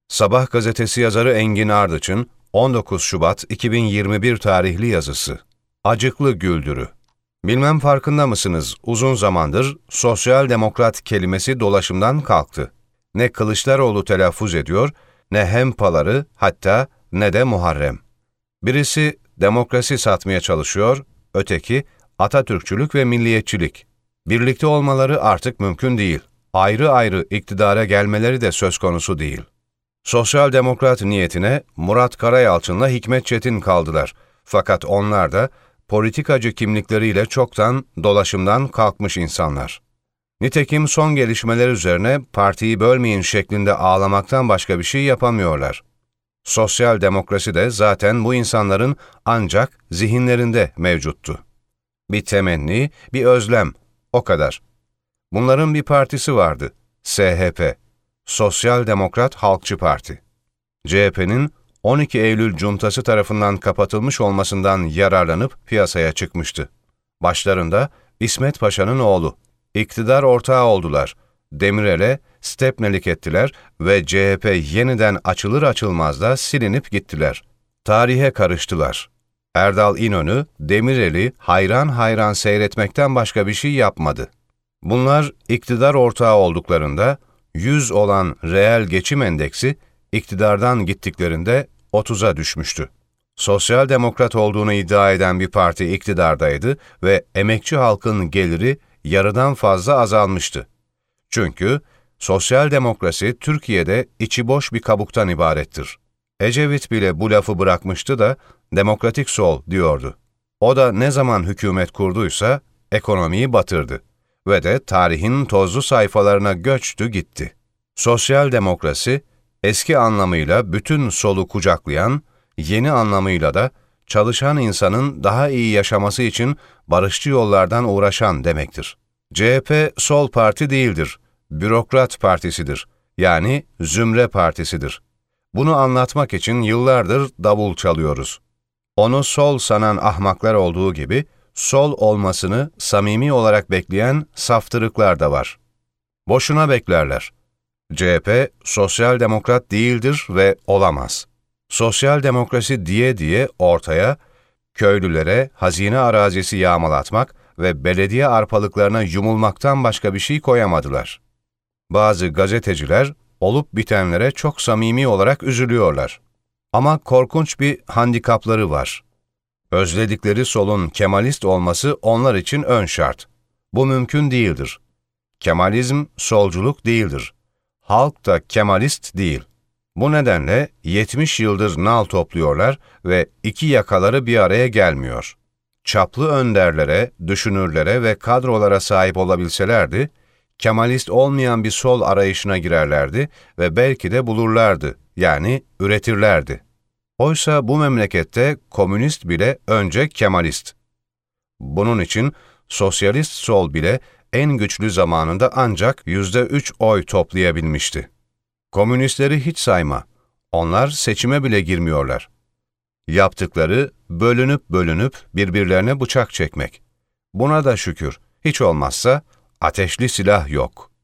Sabah gazetesi yazarı Engin Ardıç'ın 19 Şubat 2021 tarihli yazısı. Acıklı güldürü. Bilmem farkında mısınız, uzun zamandır sosyal demokrat kelimesi dolaşımdan kalktı. Ne Kılıçdaroğlu telaffuz ediyor, ne Hempaları, hatta ne de Muharrem. Birisi demokrasi satmaya çalışıyor, öteki Atatürkçülük ve milliyetçilik. Birlikte olmaları artık mümkün değil. Ayrı ayrı iktidara gelmeleri de söz konusu değil. Sosyal demokrat niyetine Murat Karayalçın'la Hikmet Çetin kaldılar. Fakat onlar da politikacı kimlikleriyle çoktan dolaşımdan kalkmış insanlar. Nitekim son gelişmeler üzerine partiyi bölmeyin şeklinde ağlamaktan başka bir şey yapamıyorlar. Sosyal demokrasi de zaten bu insanların ancak zihinlerinde mevcuttu. Bir temenni, bir özlem, o kadar. Bunların bir partisi vardı, SHP, Sosyal Demokrat Halkçı Parti. CHP'nin 12 Eylül cuntası tarafından kapatılmış olmasından yararlanıp piyasaya çıkmıştı. Başlarında İsmet Paşa'nın oğlu. İktidar ortağı oldular. Demirel'e stepnelik ettiler ve CHP yeniden açılır açılmaz da silinip gittiler. Tarihe karıştılar. Erdal İnönü, Demirel'i hayran hayran seyretmekten başka bir şey yapmadı. Bunlar iktidar ortağı olduklarında 100 olan reel geçim endeksi iktidardan gittiklerinde 30'a düşmüştü. Sosyal demokrat olduğunu iddia eden bir parti iktidardaydı ve emekçi halkın geliri yarıdan fazla azalmıştı. Çünkü sosyal demokrasi Türkiye'de içi boş bir kabuktan ibarettir. Ecevit bile bu lafı bırakmıştı da demokratik sol diyordu. O da ne zaman hükümet kurduysa ekonomiyi batırdı ve de tarihin tozlu sayfalarına göçtü gitti. Sosyal demokrasi, eski anlamıyla bütün solu kucaklayan, yeni anlamıyla da çalışan insanın daha iyi yaşaması için barışçı yollardan uğraşan demektir. CHP sol parti değildir, bürokrat partisidir, yani zümre partisidir. Bunu anlatmak için yıllardır davul çalıyoruz. Onu sol sanan ahmaklar olduğu gibi, sol olmasını samimi olarak bekleyen saftırıklar da var. Boşuna beklerler. CHP, sosyal demokrat değildir ve olamaz. Sosyal demokrasi diye ortaya, köylülere hazine arazisi yağmalatmak ve belediye arpalıklarına yumulmaktan başka bir şey koyamadılar. Bazı gazeteciler, olup bitenlere çok samimi olarak üzülüyorlar. Ama korkunç bir handikapları var. Özledikleri solun Kemalist olması onlar için ön şart. Bu mümkün değildir. Kemalizm solculuk değildir. Halk da Kemalist değil. Bu nedenle 70 yıldır nal topluyorlar ve iki yakaları bir araya gelmiyor. Çaplı önderlere, düşünürlere ve kadrolara sahip olabilselerdi, Kemalist olmayan bir sol arayışına girerlerdi ve belki de bulurlardı, yani üretirlerdi. Oysa bu memlekette komünist bile önce Kemalist. Bunun için sosyalist sol bile en güçlü zamanında ancak %3 oy toplayabilmişti. Komünistleri hiç sayma, onlar seçime bile girmiyorlar. Yaptıkları bölünüp birbirlerine bıçak çekmek. Buna da şükür, hiç olmazsa ateşli silah yok.